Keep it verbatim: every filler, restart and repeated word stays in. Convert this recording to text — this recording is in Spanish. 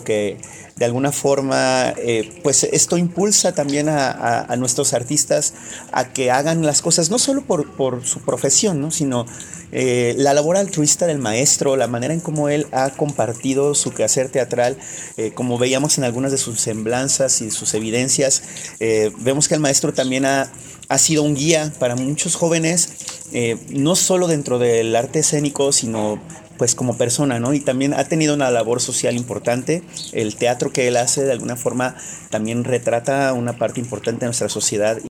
que de alguna forma, eh, pues esto impulsa también a, a, a nuestros artistas a que hagan las cosas, no solo por, por su profesión, ¿no? Sino eh, la labor altruista del maestro, la manera en cómo él ha compartido su quehacer teatral, eh, como veíamos en algunas de sus semblanzas y sus evidencias, eh, vemos que el maestro también ha, ha sido un guía para muchos jóvenes, eh, no solo dentro del arte escénico, sino pues como persona, ¿no? Y también ha tenido una labor social importante. El teatro que él hace de alguna forma también retrata una parte importante de nuestra sociedad.